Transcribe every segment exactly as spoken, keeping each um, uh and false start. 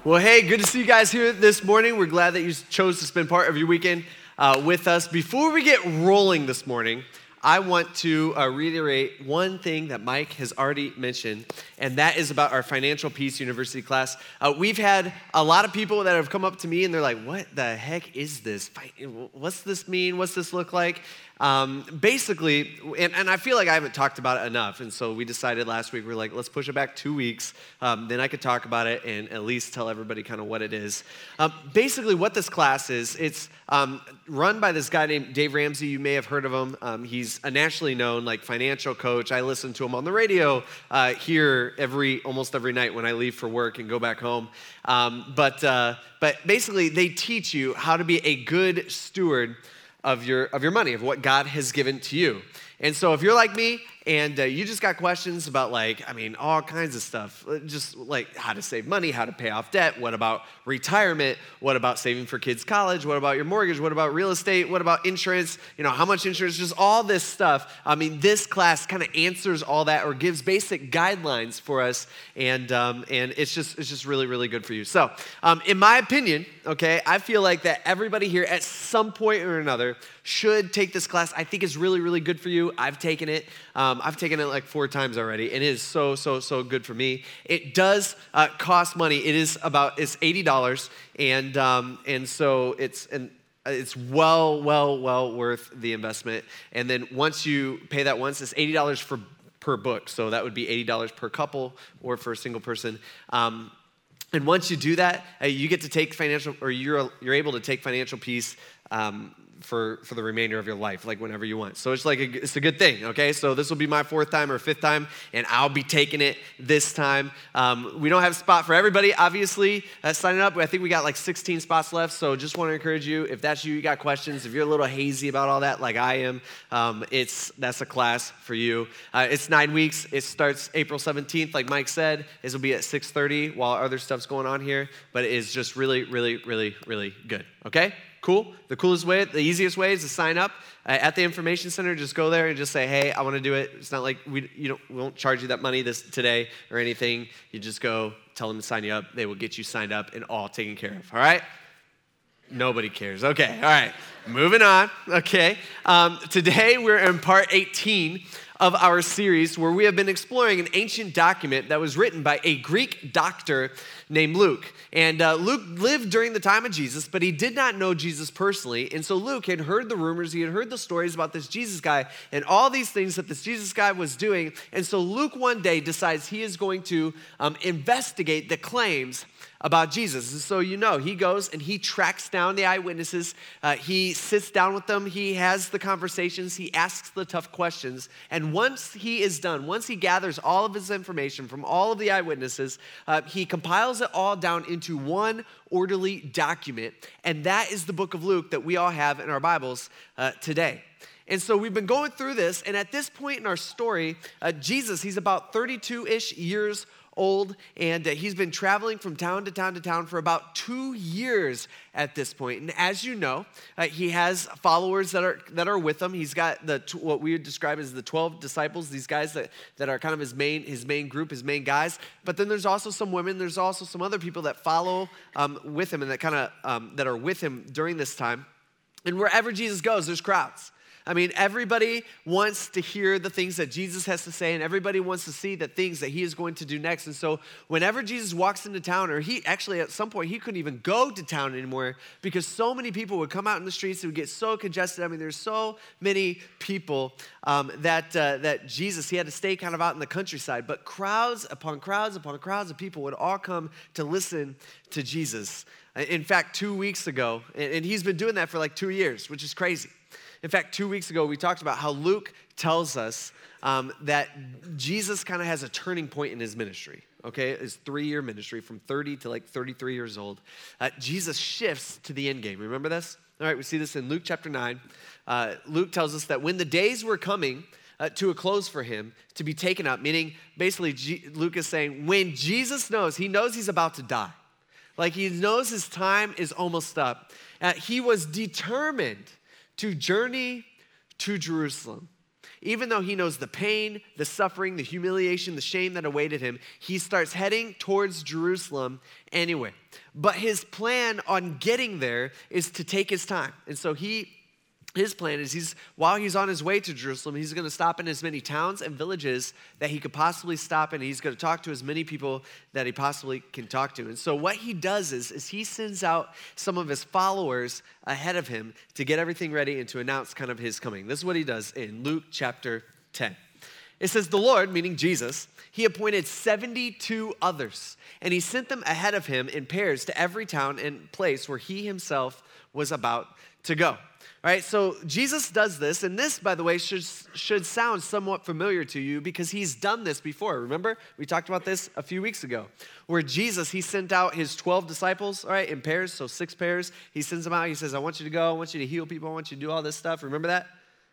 Well, hey, good to see you guys here this morning. We're glad that you chose to spend part of your weekend uh, with us. Before we get rolling this morning, I want to uh, reiterate one thing that Mike has already mentioned, and that is about our Financial Peace University class. Uh, we've had a lot of people that have come up to me, and they're like, what the heck is this? What's this mean? What's this look like? Um, basically, and, and I feel like I haven't talked about it enough, and so we decided last week, we we're like, let's push it back two weeks, um, then I could talk about it and at least tell everybody kind of what it is. Um, basically, what this class is, it's um, run by this guy named Dave Ramsey. You may have heard of him. Um, he's a nationally known like financial coach. I listen to him on the radio uh, here every almost every night when I leave for work and go back home. Um, but uh, but basically, they teach you how to be a good steward of your of your money, of what God has given to you. And so if you're like me and uh, you just got questions about like, I mean, all kinds of stuff, just like how to save money, how to pay off debt, what about retirement, what about saving for kids' college, what about your mortgage, what about real estate, what about insurance, you know, how much insurance, just all this stuff. I mean, this class kind of answers all that or gives basic guidelines for us, and um, and it's just it's just really, really good for you. So um, in my opinion, okay, I feel like that everybody here at some point or another should take this class. I think it's really, really good for you. I've taken it. Um, I've taken it like four times already, and it is so, so, so good for me. It does uh, cost money. It is about, it's eighty dollars, and um, and so it's, and it's well, well, well worth the investment. And then once you pay that once, it's eighty dollars for per book, so that would be eighty dollars per couple or for a single person. Um, and once you do that, uh, you get to take financial, or you're you're able to take Financial Peace um, for, for the remainder of your life, like whenever you want. So it's like, a, it's a good thing, okay? So this will be my fourth time or fifth time, and I'll be taking it this time. Um, we don't have a spot for everybody, obviously, uh, signing up. I think we got like sixteen spots left, so just want to encourage you, if that's you, you got questions, if you're a little hazy about all that like I am, um, it's that's a class for you. Uh, it's nine weeks. It starts April seventeenth, like Mike said. This will be at six thirty while other stuff's going on here, but it is just really, really, really, really good, okay? Cool. The coolest way, the easiest way is to sign up uh, at the information center. Just go there and just say, "Hey, I want to do it." It's not like we you don't we won't charge you that money this today or anything. You just go tell them to sign you up. They will get you signed up and all taken care of. All right? Nobody cares. Okay. All right. Moving on. Okay. Um, today we're in part eighteen of our series where we have been exploring an ancient document that was written by a Greek doctor named Luke. And uh, Luke lived during the time of Jesus, but he did not know Jesus personally. And so Luke had heard the rumors, he had heard the stories about this Jesus guy and all these things that this Jesus guy was doing. And so Luke one day decides he is going to um, investigate the claims about Jesus. And so you know, he goes and he tracks down the eyewitnesses. Uh, he sits down with them. He has the conversations. He asks the tough questions. And once he is done, once he gathers all of his information from all of the eyewitnesses, uh, he compiles it all down into one orderly document. And that is the book of Luke that we all have in our Bibles uh, today. And so we've been going through this. And at this point in our story, uh, Jesus, he's about thirty-two-ish years old, and uh, he's been traveling from town to town to town for about two years at this point. And as you know, uh, he has followers that are that are with him. He's got the what we would describe as the twelve disciples, these guys that, that are kind of his main his main group, his main guys. But then there's also some women. There's also some other people that follow um, with him and that kind of um, that are with him during this time. And wherever Jesus goes, there's crowds. I mean, everybody wants to hear the things that Jesus has to say, and everybody wants to see the things that he is going to do next. And so whenever Jesus walks into town, or he actually at some point, he couldn't even go to town anymore because so many people would come out in the streets. It would get so congested. I mean, there's so many people um, that, uh, that Jesus, he had to stay kind of out in the countryside. But crowds upon crowds upon crowds of people would all come to listen to Jesus. In fact, two weeks ago, and he's been doing that for like two years, which is crazy. In fact, two weeks ago, we talked about how Luke tells us um, that Jesus kind of has a turning point in his ministry, okay? His three-year ministry from thirty to like thirty-three years old. Uh, Jesus shifts to the end game. Remember this? All right, we see this in Luke chapter nine. Uh, Luke tells us that when the days were coming uh, to a close for him to be taken up, meaning basically G- Luke is saying when Jesus knows, he knows he's about to die. Like he knows his time is almost up. Uh, he was determined to journey to Jerusalem. even though he knows the pain, the suffering, the humiliation, the shame that awaited him, he starts heading towards Jerusalem anyway. But his plan on getting there is to take his time. And so he His plan is he's while he's on his way to Jerusalem, he's going to stop in as many towns and villages that he could possibly stop in. He's going to talk to as many people that he possibly can talk to. And so what he does is, is he sends out some of his followers ahead of him to get everything ready and to announce kind of his coming. This is what he does in Luke chapter ten. It says, the Lord, meaning Jesus, he appointed seventy-two others, and he sent them ahead of him in pairs to every town and place where he himself was about to go. All right, so Jesus does this, and this, by the way, should, should sound somewhat familiar to you because he's done this before. Remember, we talked about this a few weeks ago, where Jesus, he sent out his twelve disciples, all right, in pairs, so six pairs. He sends them out. He says, I want you to go. I want you to heal people. I want you to do all this stuff. Remember that?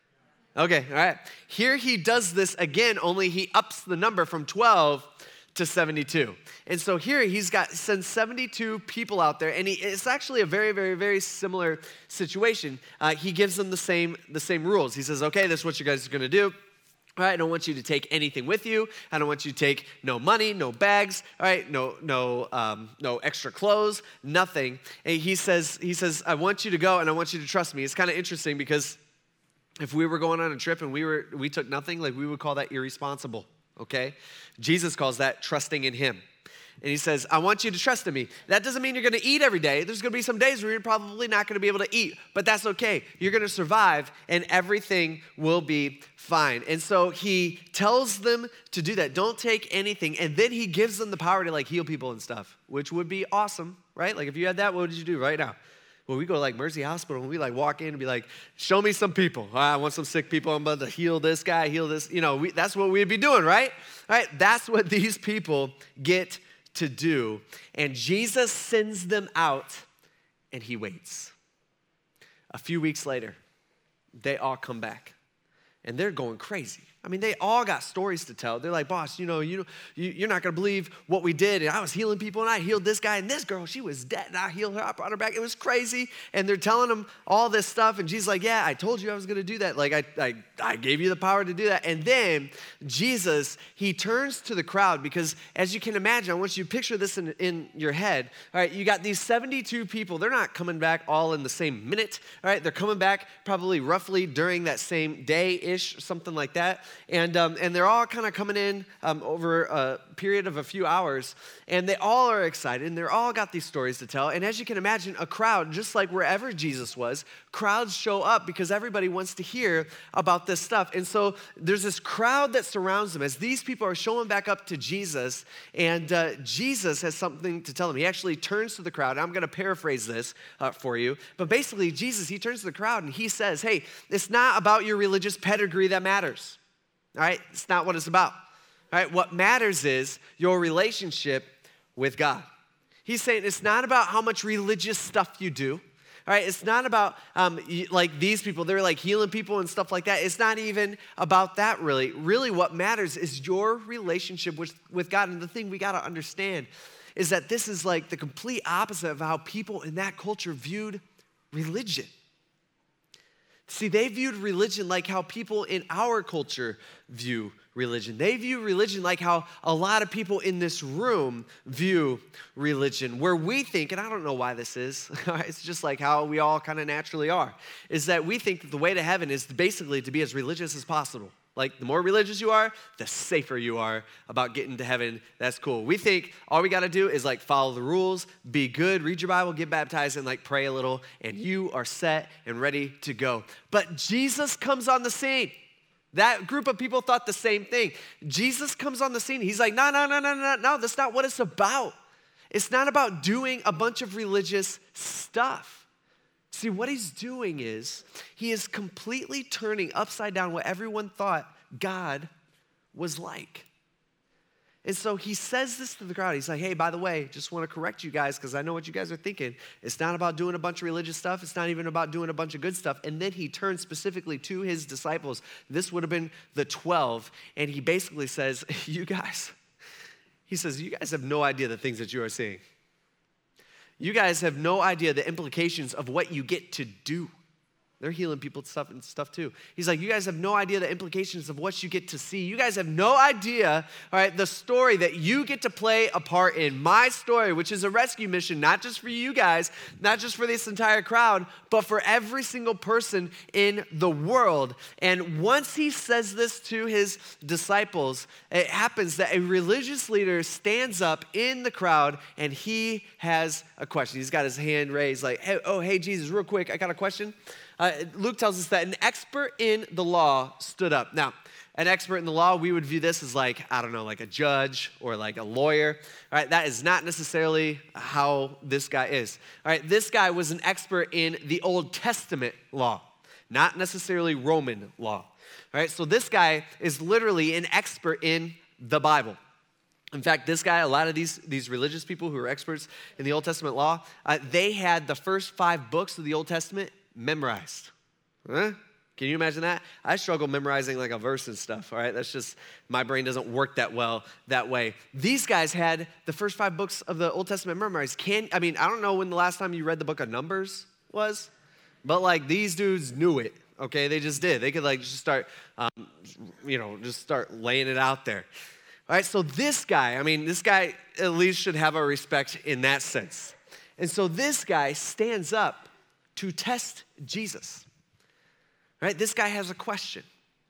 Okay, all right. Here he does this again, only he ups the number from twelve to seventy-two. And so here he's got sends seventy-two people out there, and he, it's actually a very, very, very similar situation. Uh, he gives them the same the same rules. He says, okay, this is what you guys are going to do. All right, I don't want you to take anything with you. I don't want you to take no money, no bags, all right, no no um, no extra clothes, nothing. And he says, he says, I want you to go and I want you to trust me. It's kind of interesting because if we were going on a trip and we were we took nothing, like we would call that irresponsible. Okay? Jesus calls that trusting in him. And he says, I want you to trust in me. That doesn't mean you're going to eat every day. There's going to be some days where you're probably not going to be able to eat, but that's okay. You're going to survive and everything will be fine. And so he tells them to do that. Don't take anything. And then he gives them the power to like heal people and stuff, which would be awesome, right? Like if you had that, what would you do right now? Well, we go to like Mercy Hospital and we like walk in and be like, show me some people. I want some sick people. I'm about to heal this guy, heal this. You know, we, that's what we'd be doing, right? All right, that's what these people get to do. And Jesus sends them out and he waits. A few weeks later, they all come back and they're going crazy. I mean, they all got stories to tell. They're like, boss, you know, you, you, you're not going to believe what we did. And I was healing people, and I healed this guy, and this girl, she was dead, and I healed her. I brought her back. It was crazy. And they're telling him all this stuff, and Jesus like, yeah, I told you I was going to do that. Like, I, I, I gave you the power to do that. And then Jesus, he turns to the crowd because, as you can imagine, I want you to picture this in, in your head. All right, you got these seventy-two people. They're not coming back all in the same minute. All right, they're coming back probably roughly during that same day-ish, something like that. And um, and they're all kind of coming in um, over a period of a few hours, and they all are excited, and they're all got these stories to tell. And as you can imagine, a crowd, just like wherever Jesus was, crowds show up because everybody wants to hear about this stuff. And so there's this crowd that surrounds them as these people are showing back up to Jesus, and uh, Jesus has something to tell them. He actually turns to the crowd. I'm going to paraphrase this uh, for you, but basically Jesus, he turns to the crowd and he says, hey, it's not about your religious pedigree that matters. All right, it's not what it's about. All right, what matters is your relationship with God. He's saying it's not about how much religious stuff you do. All right, it's not about um, like these people, they're like healing people and stuff like that. It's not even about that really. Really what matters is your relationship with, with God. And the thing we got to understand is that this is like the complete opposite of how people in that culture viewed religion. See, they viewed religion like how people in our culture view religion. They view religion like how a lot of people in this room view religion, where we think, and I don't know why this is, it's just like how we all kind of naturally are, is that we think that the way to heaven is basically to be as religious as possible. Like the more religious you are, the safer you are about getting to heaven. That's cool. We think all we got to do is like follow the rules, be good, read your Bible, get baptized, and like pray a little, and you are set and ready to go. But Jesus comes on the scene. That group of people thought the same thing. Jesus comes on the scene. He's like, no, no, no, no, no, no. That's not what it's about. It's not about doing a bunch of religious stuff. See, what he's doing is he is completely turning upside down what everyone thought God was like. And so he says this to the crowd. He's like, hey, by the way, just want to correct you guys because I know what you guys are thinking. It's not about doing a bunch of religious stuff. It's not even about doing a bunch of good stuff. And then he turns specifically to his disciples. This would have been the twelve. And he basically says, you guys, he says, you guys have no idea the things that you are seeing. You guys have no idea the implications of what you get to do. They're healing people stuff and stuff too. He's like, you guys have no idea the implications of what you get to see. You guys have no idea, all right, the story that you get to play a part in. My story, which is a rescue mission, not just for you guys, not just for this entire crowd, but for every single person in the world. And once he says this to his disciples, it happens that a religious leader stands up in the crowd and he has a question. He's got his hand raised like, hey, oh, hey, Jesus, real quick, I got a question. Uh, Luke tells us that an expert in the law stood up. Now, an expert in the law, we would view this as like, I don't know, like a judge or like a lawyer. All right, that is not necessarily how this guy is. All right, this guy was an expert in the Old Testament law, not necessarily Roman law. All right, so this guy is literally an expert in the Bible. In fact, this guy, a lot of these, these religious people who are experts in the Old Testament law, uh, they had the first five books of the Old Testament memorized. Huh? Can you imagine that? I struggle memorizing like a verse and stuff, all right? That's just, my brain doesn't work that well that way. These guys had the first five books of the Old Testament memorized. Can, I mean, I don't know when the last time you read the book of Numbers was, but like these dudes knew it, okay? They just did. They could like just start, um, you know, just start laying it out there. All right, so this guy, I mean, this guy at least should have our respect in that sense. And so this guy stands up to test Jesus, right? This guy has a question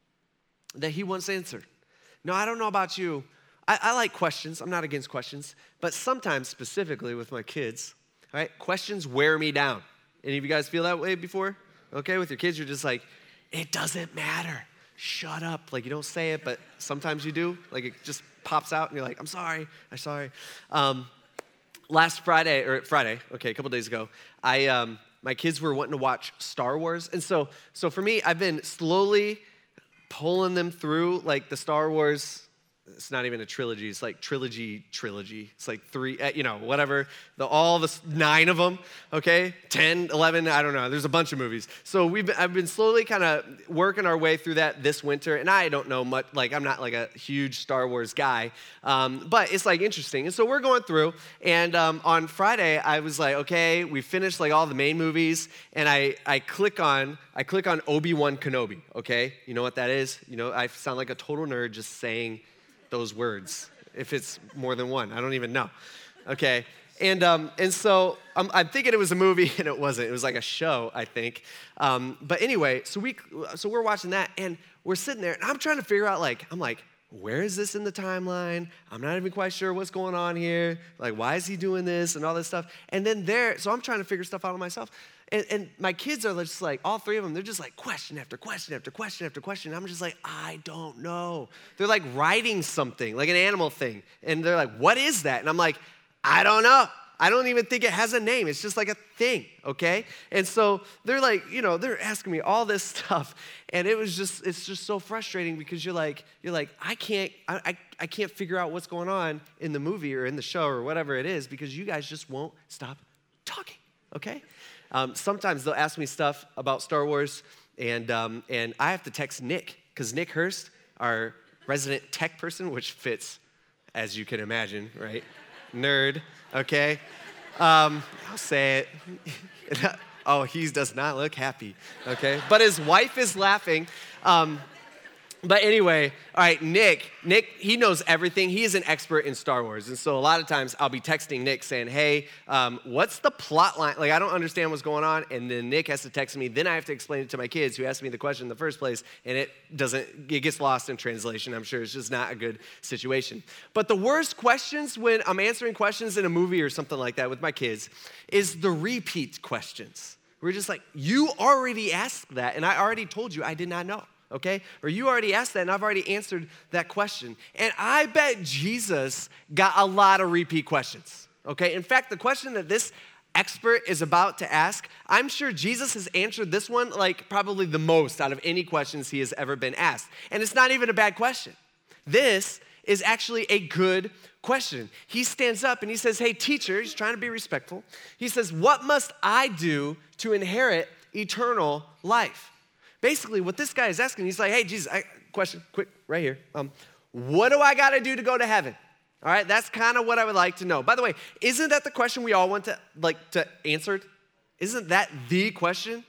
that he wants answered. Now, I don't know about you. I, I like questions. I'm not against questions. But sometimes, specifically with my kids, right, questions wear me down. Any of you guys feel that way before? Okay, with your kids, you're just like, it doesn't matter. Shut up. Like, you don't say it, but sometimes you do. Like, it just pops out, and you're like, I'm sorry. I'm sorry. Um, last Friday, or Friday, okay, a couple days ago, I... Um, My kids were wanting to watch Star Wars. And so, so for me, I've been slowly pulling them through like the Star Wars. It's not even a trilogy. It's like trilogy, trilogy. It's like three, you know, whatever. The, all the nine of them, okay? ten, eleven, I don't know. There's a bunch of movies. So we've been, I've been slowly kind of working our way through that this winter. And I don't know much, like I'm not like a huge Star Wars guy. Um, but it's like interesting. And so we're going through. And um, on Friday, I was like, okay, we finished like all the main movies. And I, I click on, I click on Obi-Wan Kenobi, okay? You know what that is? You know, I sound like a total nerd just saying those words, if it's more than one. I don't even know. Okay. And um, and so I'm, I'm thinking it was a movie, and it wasn't. It was like a show, I think. Um, but anyway, so we so we're watching that, and we're sitting there, and I'm trying to figure out, like, I'm like, where is this in the timeline? I'm not even quite sure what's going on here. Like, why is he doing this and all this stuff? And then there, so I'm trying to figure stuff out on myself. And, and my kids are just like, all three of them, they're just like question after question after question after question. I'm just like, I don't know. They're like writing something, like an animal thing. And they're like, what is that? And I'm like, I don't know. I don't even think it has a name. It's just like a thing, okay? And so they're like, you know, they're asking me all this stuff. And it was just, it's just so frustrating because you're like, you're like, I can't, I, I, I can't figure out what's going on in the movie or in the show or whatever it is because you guys just won't stop talking, okay? Um, sometimes they'll ask me stuff about Star Wars, and um, and I have to text Nick, because Nick Hurst, our resident tech person, which fits, as you can imagine, right? Nerd, okay? Um, I'll say it. Oh, he does not look happy, okay? But his wife is laughing. Um, But anyway, all right, Nick, Nick, he knows everything. He is an expert in Star Wars. And so a lot of times I'll be texting Nick saying, hey, um, what's the plot line? Like, I don't understand what's going on. And then Nick has to text me. Then I have to explain it to my kids who asked me the question in the first place. And it doesn't, it gets lost in translation. I'm sure it's just not a good situation. But the worst questions when I'm answering questions in a movie or something like that with my kids is the repeat questions. We're just like, you already asked that. And I already told you I did not know. Okay? Or you already asked that, and I've already answered that question. And I bet Jesus got a lot of repeat questions. Okay? In fact, the question that this expert is about to ask, I'm sure Jesus has answered this one like probably the most out of any questions he has ever been asked. And it's not even a bad question. This is actually a good question. He stands up and he says, hey, teacher, he's trying to be respectful. He says, what must I do to inherit eternal life? Basically, what this guy is asking, he's like, hey, Jesus, I, question, quick, right here. Um, what do I got to do to go to heaven? All right, that's kind of what I would like to know. By the way, isn't that the question we all want to, like, to answer? Isn't that the question?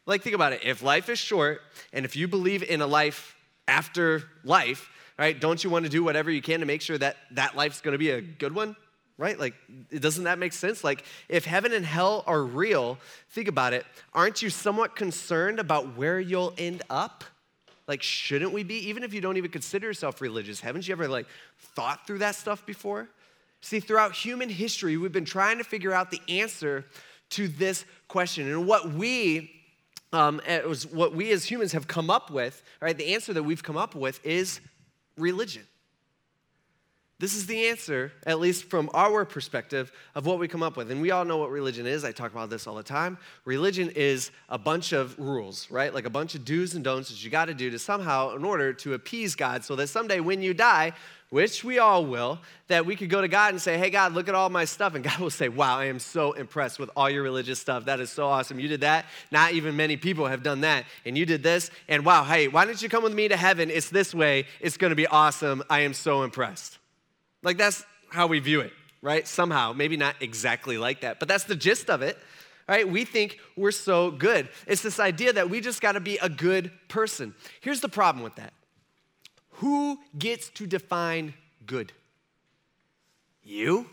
Like, think about it. If life is short, and if you believe in a life after life, right, don't you want to do whatever you can to make sure that that life's going to be a good one, right? Like, doesn't that make sense? Like, if heaven and hell are real, think about it. Aren't you somewhat concerned about where you'll end up? Like, shouldn't we be? Even if you don't even consider yourself religious, haven't you ever, like, thought through that stuff before? See, throughout human history, we've been trying to figure out the answer to this question. And what we Um, it was what we as humans have come up with, right? The answer that we've come up with is religion. This is the answer, at least from our perspective, of what we come up with. And we all know what religion is. I talk about this all the time. Religion is a bunch of rules, right? Like a bunch of do's and don'ts that you got to do to somehow, in order to appease God, so that someday when you die, which we all will, that we could go to God and say, hey, God, look at all my stuff. And God will say, wow, I am so impressed with all your religious stuff. That is so awesome. You did that. Not even many people have done that. And you did this. And wow, hey, why don't you come with me to heaven? It's this way. It's going to be awesome. I am so impressed. Like, that's how we view it, right? Somehow, maybe not exactly like that, but that's the gist of it, right? We think we're so good. It's this idea that we just got to be a good person. Here's the problem with that. Who gets to define good? You?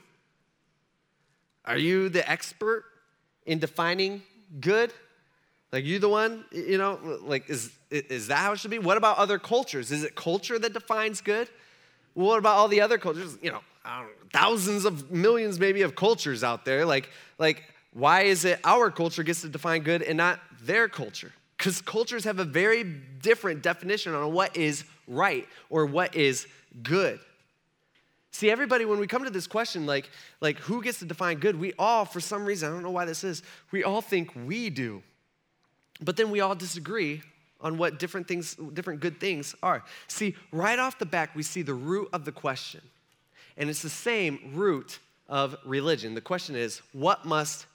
Are you the expert in defining good? Like, you the one, you know, like, is, is that how it should be? What about other cultures? Is it culture that defines good? Well, what about all the other cultures? You know, I don't know, thousands of millions maybe of cultures out there. Like, like, why is it our culture gets to define good and not their culture? Because cultures have a very different definition on what is right or what is good. See, everybody, when we come to this question, like, like who gets to define good, we all, for some reason, I don't know why this is, we all think we do. But then we all disagree on what different things, different good things are. See, right off the back, we see the root of the question. And it's the same root of religion. The question is, what must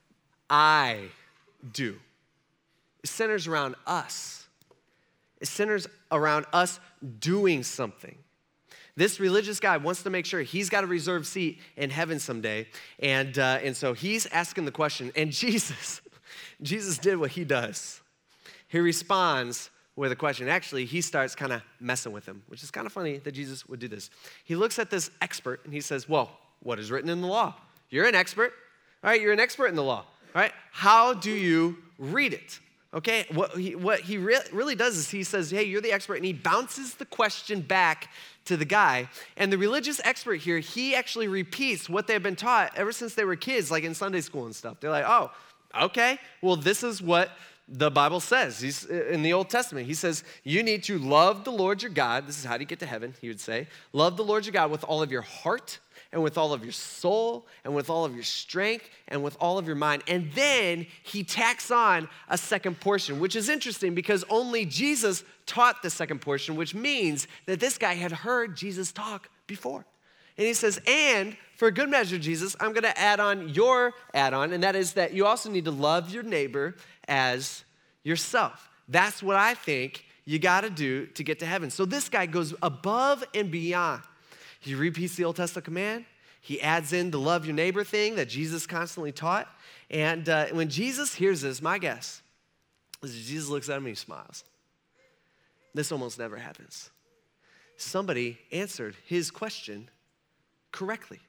I do? It centers around us. It centers around us doing something. This religious guy wants to make sure he's got a reserved seat in heaven someday. And, uh, and so he's asking the question. And Jesus, Jesus did what he does. He responds with a question. Actually, he starts kind of messing with him, which is kind of funny that Jesus would do this. He looks at this expert and he says, well, what is written in the law? You're an expert. All right, you're an expert in the law. All right, how do you read it? Okay, what he, what he re- really does is he says, hey, you're the expert, and he bounces the question back to the guy. And the religious expert here, he actually repeats what they've been taught ever since they were kids, like in Sunday school and stuff. They're like, oh, okay, well, this is what the Bible says. He's in the Old Testament. He says, you need to love the Lord your God. This is how to get to heaven, he would say. Love the Lord your God with all of your heart, and with all of your soul, and with all of your strength, and with all of your mind. And then he tacks on a second portion, which is interesting because only Jesus taught the second portion, which means that this guy had heard Jesus talk before. And he says, and for good measure, Jesus, I'm going to add on your add-on, and that is that you also need to love your neighbor as yourself. That's what I think you got to do to get to heaven. So this guy goes above and beyond. He repeats the Old Testament command. He adds in the love your neighbor thing that Jesus constantly taught. And uh, when Jesus hears this, my guess is Jesus looks at him and he smiles. This almost never happens. Somebody answered his question correctly.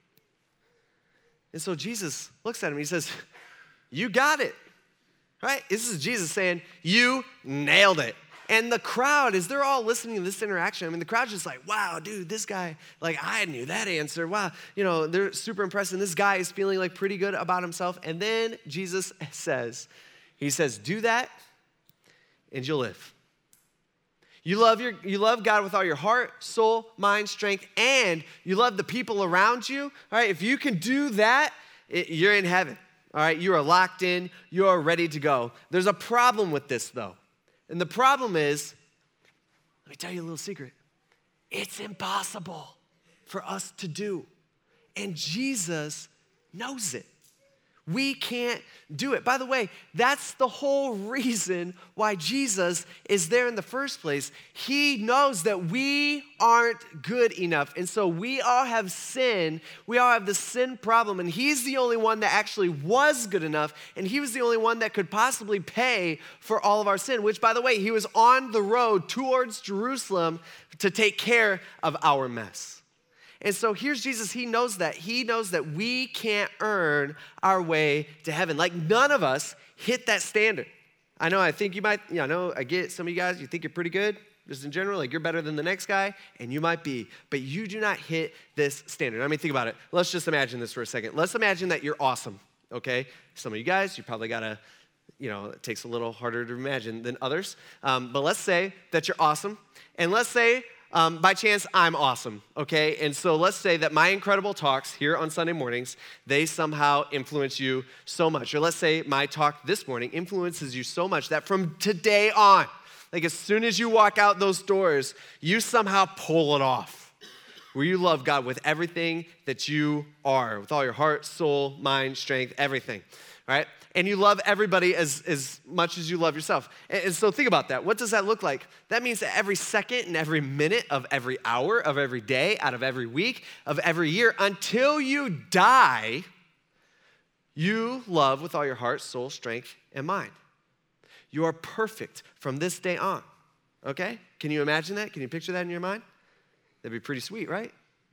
And so Jesus looks at him and he says, you got it, right? This is Jesus saying, you nailed it. And the crowd, as they're all listening to this interaction, I mean, the crowd's just like, wow, dude, this guy, like, I knew that answer. Wow, you know, they're super impressed. And this guy is feeling like pretty good about himself. And then Jesus says, he says, do that and you'll live. You love your, you love God with all your heart, soul, mind, strength, and you love the people around you. All right, if you can do that, it, you're in heaven. All right, you are locked in. You are ready to go. There's a problem with this, though. And the problem is, let me tell you a little secret. It's impossible for us to do. And Jesus knows it. We can't do it. By the way, that's the whole reason why Jesus is there in the first place. He knows that we aren't good enough. And so we all have sin. We all have the sin problem. And he's the only one that actually was good enough. And he was the only one that could possibly pay for all of our sin, which, by the way, he was on the road towards Jerusalem to take care of our mess. And so here's Jesus. He knows that. He knows that we can't earn our way to heaven. Like none of us hit that standard. I know, I think you might, you know, I know, I get some of you guys, you think you're pretty good, just in general, like you're better than the next guy, and you might be, but you do not hit this standard. I mean, think about it. Let's just imagine this for a second. Let's imagine that you're awesome, okay? Some of you guys, you probably got to, you know, it takes a little harder to imagine than others. Um, but let's say that you're awesome, and let's say, Um, by chance, I'm awesome, okay? And so let's say that my incredible talks here on Sunday mornings, they somehow influence you so much. Or let's say my talk this morning influences you so much that from today on, like as soon as you walk out those doors, you somehow pull it off, where you love God with everything that you are, with all your heart, soul, mind, strength, everything, right? And you love everybody as, as much as you love yourself. And, and so think about that. What does that look like? That means that every second and every minute of every hour of every day, out of every week, of every year, until you die, you love with all your heart, soul, strength, and mind. You are perfect from this day on, okay? Can you imagine that? Can you picture that in your mind? That'd be pretty sweet, right?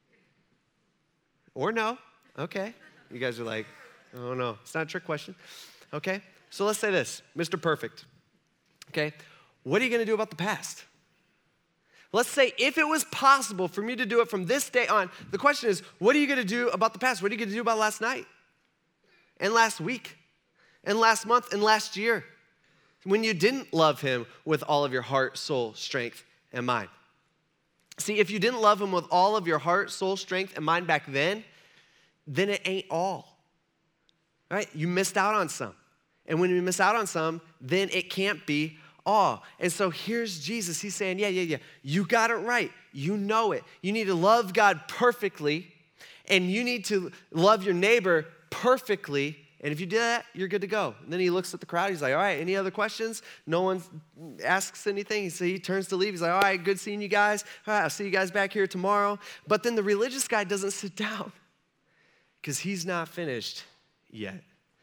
Or no, okay. You guys are like, oh no, it's not a trick question. Okay, so let's say this, Mister Perfect. Okay, what are you gonna do about the past? Let's say if it was possible for me to do it from this day on, the question is, what are you gonna do about the past? What are you gonna do about last night? And last week? And last month? And last year? When you didn't love him with all of your heart, soul, strength, and mind. See, if you didn't love him with all of your heart, soul, strength, and mind back then, then it ain't all. Right? You missed out on some. And when you miss out on some, then it can't be all. And so here's Jesus. He's saying, yeah, yeah, yeah, you got it right. You know it. You need to love God perfectly, and you need to love your neighbor perfectly. And if you do that, you're good to go. And then he looks at the crowd. He's like, all right, any other questions? No one asks anything. So he turns to leave. He's like, all right, good seeing you guys. All right, I'll see you guys back here tomorrow. But then the religious guy doesn't sit down because he's not finished yet.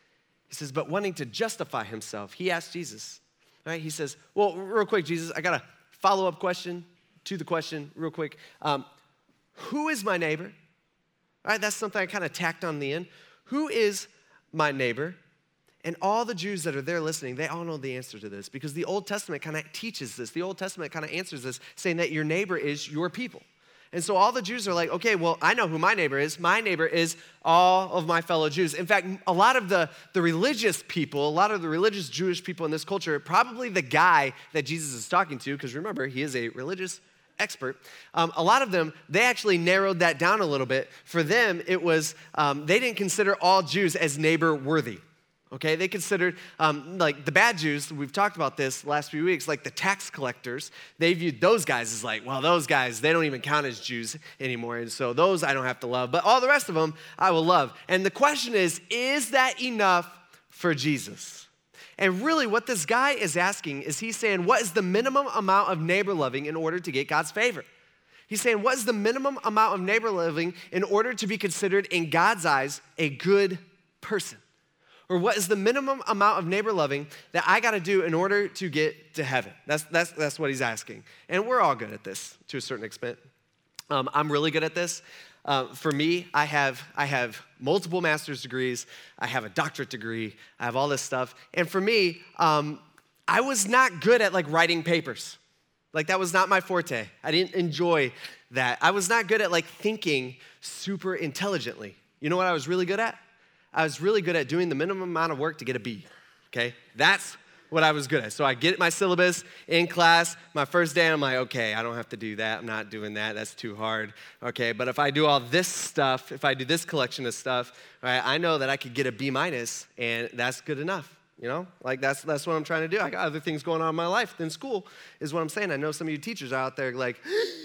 He says, but wanting to justify himself, he asked Jesus, right? He says, well, real quick, Jesus, I got a follow-up question to the question real quick. Um, who is my neighbor? All right, that's something I kind of tacked on the end. Who is my neighbor? And all the Jews that are there listening, they all know the answer to this because the Old Testament kind of teaches this. The Old Testament kind of answers this, saying that your neighbor is your people. And so all the Jews are like, okay, well, I know who my neighbor is. My neighbor is all of my fellow Jews. In fact, a lot of the, the religious people, a lot of the religious Jewish people in this culture, probably the guy that Jesus is talking to, because remember, he is a religious expert. Um, a lot of them, they actually narrowed that down a little bit. For them, it was, um, they didn't consider all Jews as neighbor worthy. Okay, they considered, um, like the bad Jews, we've talked about this last few weeks, like the tax collectors, they viewed those guys as like, well, those guys, they don't even count as Jews anymore, and so those I don't have to love, but all the rest of them I will love. And the question is, is that enough for Jesus? And really what this guy is asking is he's saying, what is the minimum amount of neighbor loving in order to get God's favor? He's saying, what is the minimum amount of neighbor loving in order to be considered in God's eyes a good person? Or what is the minimum amount of neighbor loving that I got to do in order to get to heaven? That's, that's, that's what he's asking. And we're all good at this to a certain extent. Um, I'm really good at this. Uh, for me, I have, I have multiple master's degrees. I have a doctorate degree. I have all this stuff. And for me, um, I was not good at like writing papers. Like that was not my forte. I didn't enjoy that. I was not good at like thinking super intelligently. You know what I was really good at? I was really good at doing the minimum amount of work to get a B, okay? That's what I was good at. So I get my syllabus in class. My first day, I'm like, okay, I don't have to do that. I'm not doing that. That's too hard, okay? But if I do all this stuff, if I do this collection of stuff, right, I know that I could get a B minus, and that's good enough, you know? Like, that's that's what I'm trying to do. I got other things going on in my life than school is what I'm saying. I know some of you teachers out there like,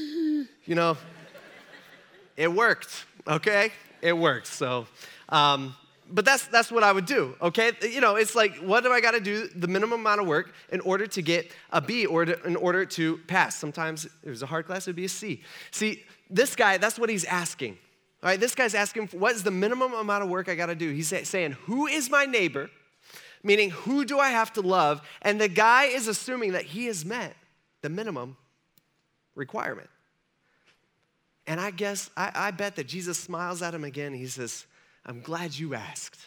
you know, it worked, okay? It worked, so... Um, but that's that's what I would do, okay? You know, it's like, what do I got to do the minimum amount of work in order to get a B or to, in order to pass? Sometimes if it was a hard class, it would be a C. See, this guy, that's what he's asking. All right, this guy's asking, what is the minimum amount of work I got to do? He's saying, who is my neighbor? Meaning, who do I have to love? And the guy is assuming that he has met the minimum requirement. And I guess, I, I bet that Jesus smiles at him again. He says, I'm glad you asked.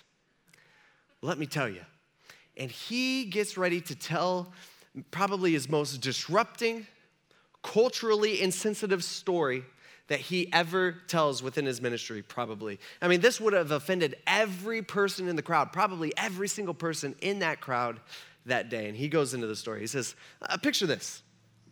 Let me tell you. And he gets ready to tell probably his most disrupting, culturally insensitive story that he ever tells within his ministry, probably. I mean, this would have offended every person in the crowd, probably every single person in that crowd that day. And he goes into the story. He says, uh, picture this.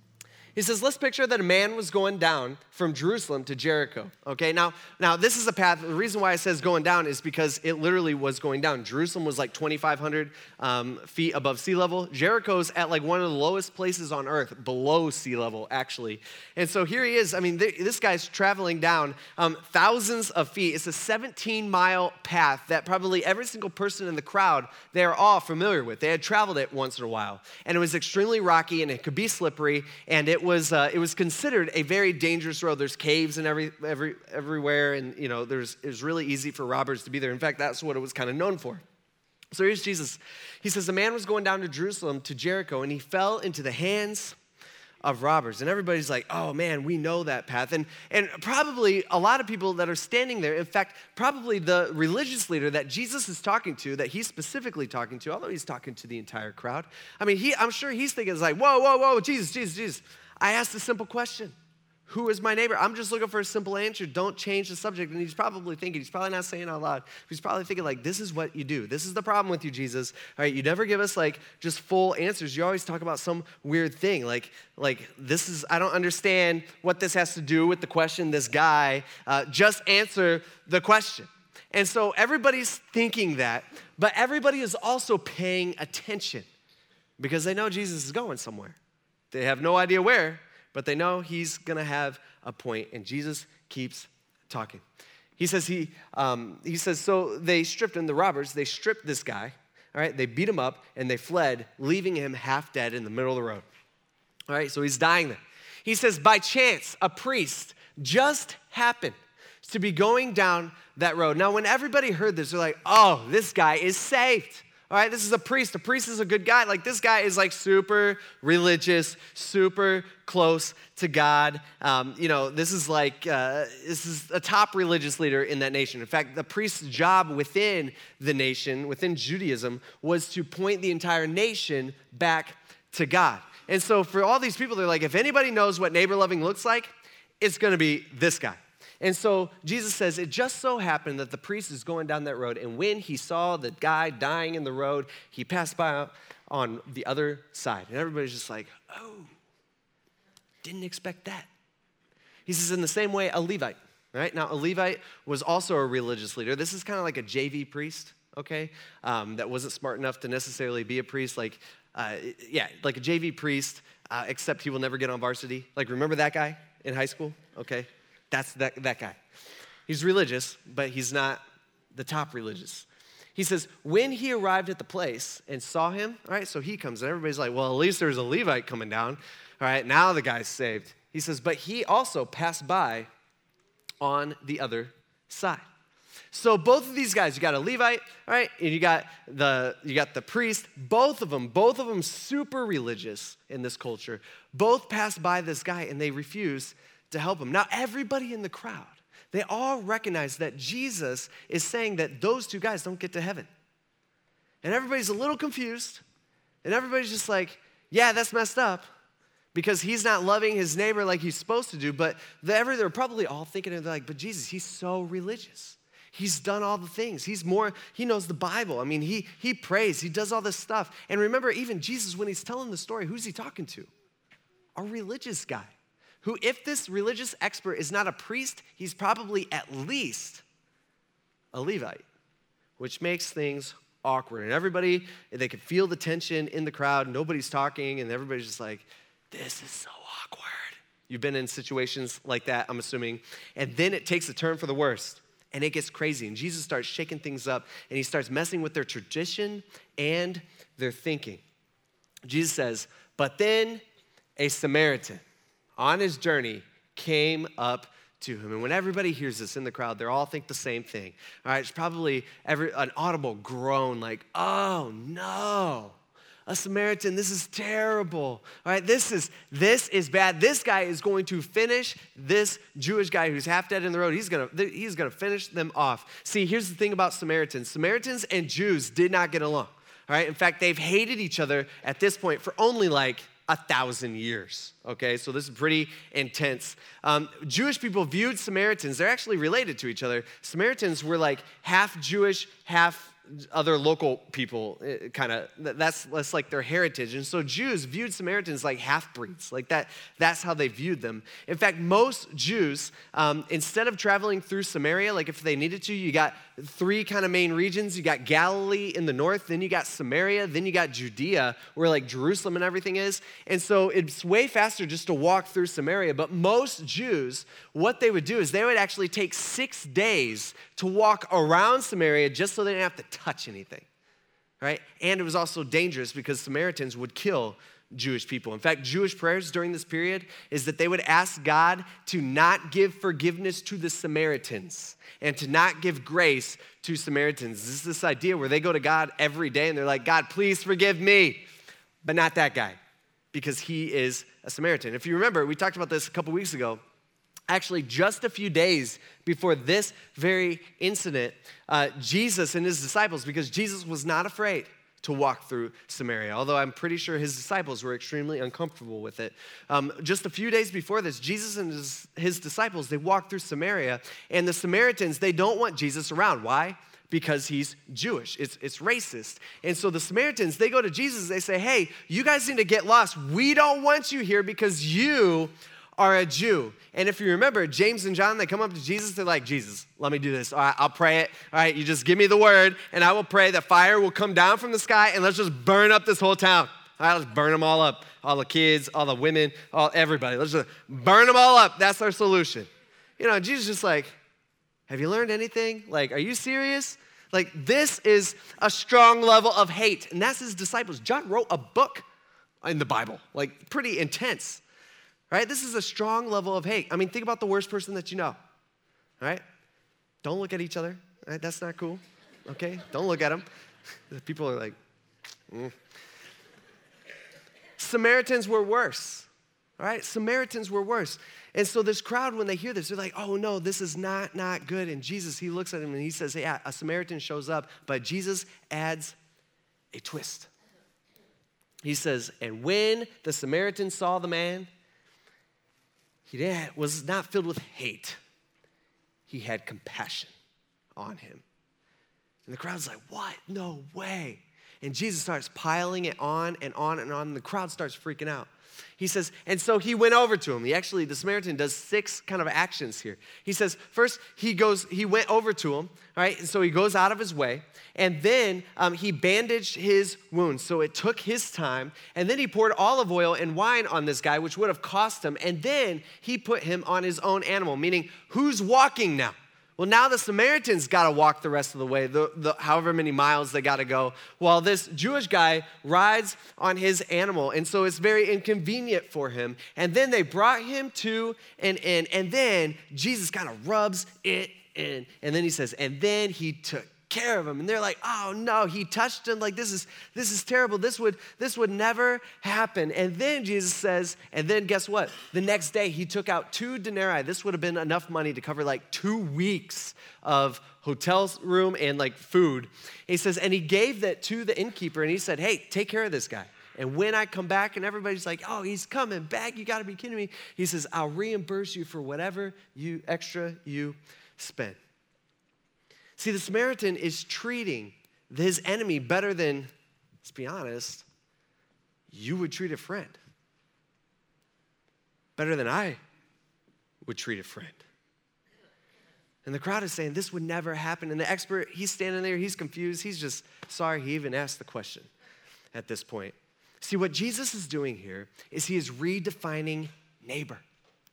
He says, let's picture that a man was going down from Jerusalem to Jericho. Okay, now, now this is a path. The reason why it says going down is because it literally was going down. Jerusalem was like twenty-five hundred um, feet above sea level. Jericho's at like one of the lowest places on earth, below sea level, actually. And so here he is. I mean, th- this guy's traveling down um, thousands of feet. It's a seventeen mile path that probably every single person in the crowd, they're all familiar with. They had traveled it once in a while. And it was extremely rocky, and it could be slippery, and it was Was, uh, it was considered a very dangerous road. There's caves and every, every, everywhere, and you know, there's, it was really easy for robbers to be there. In fact, that's what it was kind of known for. So here's Jesus. He says, a man was going down to Jerusalem, to Jericho, and he fell into the hands of robbers. And everybody's like, oh man, we know that path. And, and probably a lot of people that are standing there, in fact, probably the religious leader that Jesus is talking to, that he's specifically talking to, although he's talking to the entire crowd. I mean, he, I'm sure he's thinking, it's like, whoa, whoa, whoa, Jesus, Jesus, Jesus. I asked a simple question. Who is my neighbor? I'm just looking for a simple answer. Don't change the subject. And he's probably thinking, he's probably not saying out loud. He's probably thinking like, this is what you do. This is the problem with you, Jesus. All right, you never give us like just full answers. You always talk about some weird thing. Like, like this is, I don't understand what this has to do with the question, this guy. Uh, just answer the question. And so everybody's thinking that, but everybody is also paying attention because they know Jesus is going somewhere. They have no idea where, but they know he's going to have a point, and Jesus keeps talking. He says, he, um, he says, so they stripped him, the robbers, they stripped this guy, all right? They beat him up, and they fled, leaving him half dead in the middle of the road. All right, so he's dying there. He says, by chance, a priest just happened to be going down that road. Now, when everybody heard this, they're like, oh, this guy is saved. All right, this is a priest. A priest is a good guy. Like, this guy is like super religious, super close to God. Um, you know, this is like, uh, this is a top religious leader in that nation. In fact, the priest's job within the nation, within Judaism, was to point the entire nation back to God. And so for all these people, they're like, if anybody knows what neighbor loving looks like, it's going to be this guy. And so Jesus says, it just so happened that the priest is going down that road, and when he saw the guy dying in the road, he passed by on the other side. And everybody's just like, oh, didn't expect that. He says, in the same way, a Levite, right? Now, a Levite was also a religious leader. This is kind of like a J V priest, okay, um, that wasn't smart enough to necessarily be a priest. Like, uh, yeah, like a J V priest, uh, except he will never get on varsity. Like, remember that guy in high school? Okay. That's that, that guy. He's religious, but he's not the top religious. He says, when he arrived at the place and saw him, all right, so he comes, and everybody's like, well, at least there's a Levite coming down. All right, now the guy's saved. He says, but he also passed by on the other side. So both of these guys, you got a Levite, all right, and you got the you got the priest. Both of them, both of them super religious in this culture. Both passed by this guy, and they refuse to help him. Now, everybody in the crowd, they all recognize that Jesus is saying that those two guys don't get to heaven. And everybody's a little confused, and everybody's just like, yeah, that's messed up, because he's not loving his neighbor like he's supposed to do. But they're, they're probably all thinking, they're like, but Jesus, he's so religious. He's done all the things. He's more, he knows the Bible. I mean, he, he prays, he does all this stuff. And remember, even Jesus, when he's telling the story, who's he talking to? A religious guy. Who, if this religious expert is not a priest, he's probably at least a Levite, which makes things awkward. And everybody, they can feel the tension in the crowd. Nobody's talking, and everybody's just like, this is so awkward. You've been in situations like that, I'm assuming. And then it takes a turn for the worst. And it gets crazy. And Jesus starts shaking things up, and he starts messing with their tradition and their thinking. Jesus says, but then a Samaritan on his journey came up to him. And when everybody hears this in the crowd, they all think the same thing. All right, it's probably every, an audible groan like, oh no, a Samaritan, this is terrible. All right, this is, this is bad. This guy is going to finish this Jewish guy who's half dead in the road. He's gonna, he's gonna finish them off. See, here's the thing about Samaritans. Samaritans and Jews did not get along. All right, in fact, they've hated each other at this point for only like a thousand years, okay? So this is pretty intense. Um, Jewish people viewed Samaritans, they're actually related to each other. Samaritans were like half Jewish, half other local people, kind of, that's, that's like their heritage. And so Jews viewed Samaritans like half-breeds, like that, that's how they viewed them. In fact, most Jews, um, instead of traveling through Samaria, like if they needed to, you got three kind of main regions. You got Galilee in the north, then you got Samaria, then you got Judea, where like Jerusalem and everything is. And so it's way faster just to walk through Samaria. But most Jews, what they would do is they would actually take six days to walk around Samaria just so they didn't have to touch anything, right? And it was also dangerous because Samaritans would kill Jewish people. In fact, Jewish prayers during this period is that they would ask God to not give forgiveness to the Samaritans and to not give grace to Samaritans. This is this idea where they go to God every day and they're like, God, please forgive me, but not that guy because he is a Samaritan. If you remember, we talked about this a couple weeks ago. Actually, just a few days before this very incident, uh, Jesus and his disciples, because Jesus was not afraid to walk through Samaria, although I'm pretty sure his disciples were extremely uncomfortable with it. Um, just a few days before this, Jesus and his, his disciples, they walked through Samaria, and the Samaritans, they don't want Jesus around. Why? Because he's Jewish. It's, it's racist. And so the Samaritans, they go to Jesus, they say, hey, you guys need to get lost. We don't want you here because you are a Jew. And if you remember, James and John, they come up to Jesus, they're like, Jesus, let me do this. All right, I'll pray it. All right, you just give me the word, and I will pray that fire will come down from the sky, and let's just burn up this whole town. All right, let's burn them all up. All the kids, all the women, all everybody. Let's just burn them all up. That's our solution. You know, Jesus is just like, have you learned anything? Like, are you serious? Like, this is a strong level of hate. And that's his disciples. John wrote a book in the Bible, like pretty intense. Right? This is a strong level of hate. I mean, think about the worst person that you know. Right? Don't look at each other. Right? That's not cool. Okay? Don't look at them. People are like, mm. Samaritans were worse. All right? Samaritans were worse. And so this crowd, when they hear this, they're like, oh no, this is not, not good. And Jesus, he looks at him and he says, yeah, a Samaritan shows up, but Jesus adds a twist. He says, and when the Samaritan saw the man, he was not filled with hate. He had compassion on him. And the crowd's like, what? No way. And Jesus starts piling it on and on and on, and the crowd starts freaking out. He says, and so he went over to him. He actually, the Samaritan does six kind of actions here. He says, first, he goes, he went over to him, right? And so he goes out of his way. And then um, he bandaged his wounds. So it took his time. And then he poured olive oil and wine on this guy, which would have cost him. And then he put him on his own animal, meaning who's walking now? Well, now the Samaritans got to walk the rest of the way, the, the, however many miles they got to go, while this Jewish guy rides on his animal. And so it's very inconvenient for him. And then they brought him to an inn, and then Jesus kind of rubs it in. And then he says, and then he took care of him. And they're like, oh no, he touched him. Like, this is this is terrible. This would this would never happen. And then Jesus says, and then guess what? The next day he took out two denarii. This would have been enough money to cover like two weeks of hotel room and like food. He says, and he gave that to the innkeeper, and he said, hey, take care of this guy. And when I come back and everybody's like, oh, he's coming back, you gotta be kidding me. He says, I'll reimburse you for whatever you extra you spent. See, the Samaritan is treating his enemy better than, let's be honest, you would treat a friend. Better than I would treat a friend. And the crowd is saying, this would never happen. And the expert, he's standing there, he's confused. He's just sorry he even asked the question at this point. See, what Jesus is doing here is he is redefining neighbor.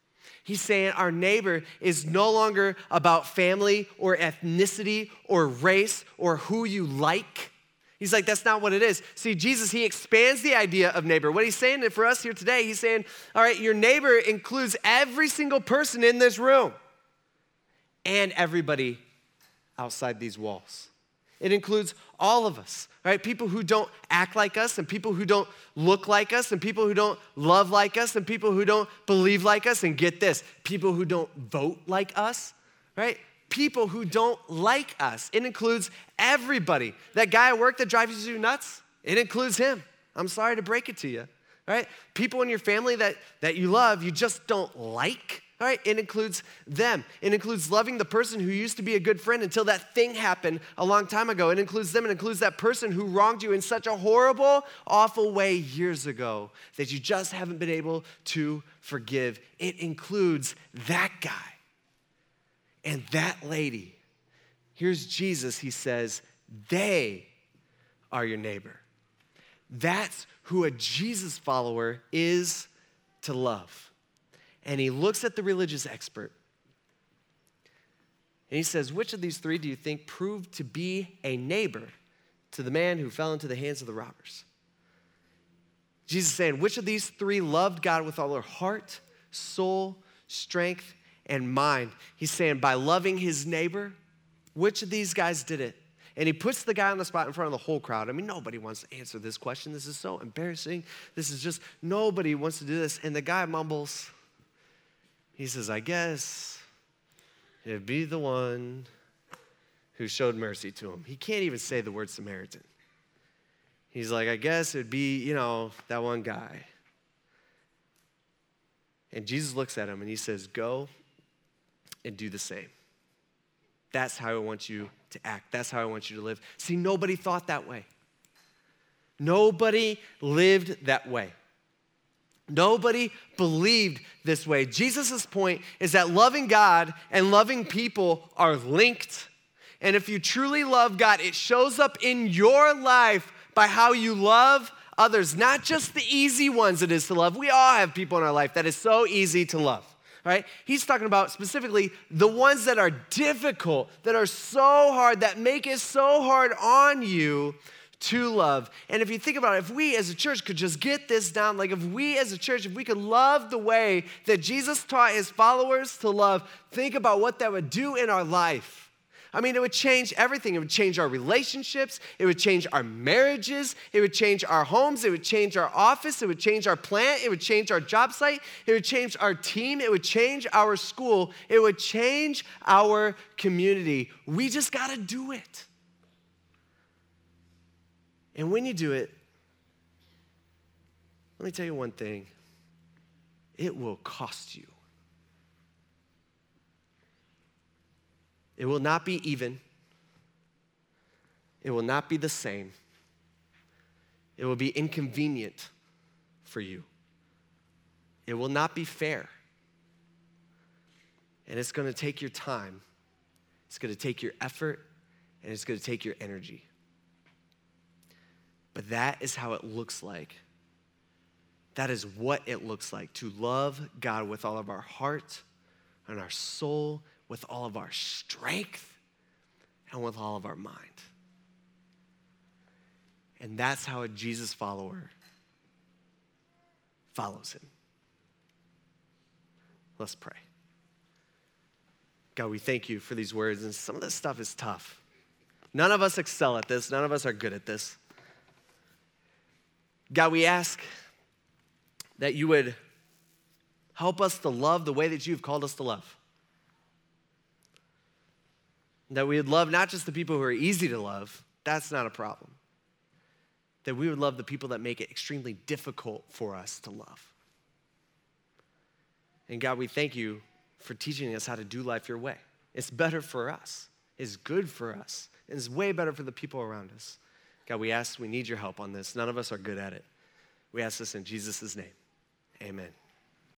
He's saying our neighbor is no longer about family or ethnicity or race or who you like. He's like, that's not what it is. See, Jesus, he expands the idea of neighbor. What he's saying for us here today, he's saying, all right, your neighbor includes every single person in this room and everybody outside these walls. It includes all of us, right? People who don't act like us and people who don't look like us and people who don't love like us and people who don't believe like us. And get this, people who don't vote like us, right? People who don't like us. It includes everybody. That guy at work that drives you nuts, it includes him. I'm sorry to break it to you, right? People in your family that, that you love, you just don't like, all right? It includes them. It includes loving the person who used to be a good friend until that thing happened a long time ago. It includes them. It includes that person who wronged you in such a horrible, awful way years ago that you just haven't been able to forgive. It includes that guy. And that lady, here's Jesus, he says, they are your neighbor. That's who a Jesus follower is to love. And he looks at the religious expert and he says, which of these three do you think proved to be a neighbor to the man who fell into the hands of the robbers? Jesus is saying, which of these three loved God with all their heart, soul, strength, and mind? He's saying by loving his neighbor, which of these guys did it? And he puts the guy on the spot in front of the whole crowd. I mean, nobody wants to answer this question. This is so embarrassing. This is just, nobody wants to do this. And the guy mumbles. He says, I guess it'd be the one who showed mercy to him. He can't even say the word Samaritan. He's like, I guess it'd be, you know, that one guy. And Jesus looks at him and he says, go and do the same. That's how I want you to act. That's how I want you to live. See, nobody thought that way. Nobody lived that way. Nobody believed this way. Jesus' point is that loving God and loving people are linked. And if you truly love God, it shows up in your life by how you love others, not just the easy ones it is to love. We all have people in our life that is so easy to love, right? He's talking about specifically the ones that are difficult, that are so hard, that make it so hard on you to love. And if you think about it, if we as a church could just get this down, like if we as a church, if we could love the way that Jesus taught his followers to love, think about what that would do in our life. I mean, it would change everything. It would change our relationships. It would change our marriages. It would change our homes. It would change our office. It would change our plant. It would change our job site. It would change our team. It would change our school. It would change our community. We just got to do it. And when you do it, let me tell you one thing. It will cost you. It will not be even. It will not be the same. It will be inconvenient for you. It will not be fair. And it's going to take your time. It's going to take your effort. And it's going to take your energy. But that is how it looks like. That is what it looks like to love God with all of our heart and our soul, with all of our strength, and with all of our mind. And that's how a Jesus follower follows him. Let's pray. God, we thank you for these words, and some of this stuff is tough. None of us excel at this. None of us are good at this. God, we ask that you would help us to love the way that you've called us to love. That we would love not just the people who are easy to love, that's not a problem. That we would love the people that make it extremely difficult for us to love. And God, we thank you for teaching us how to do life your way. It's better for us. It's good for us. And it's way better for the people around us. God, we ask, we need your help on this. None of us are good at it. We ask this in Jesus' name. Amen.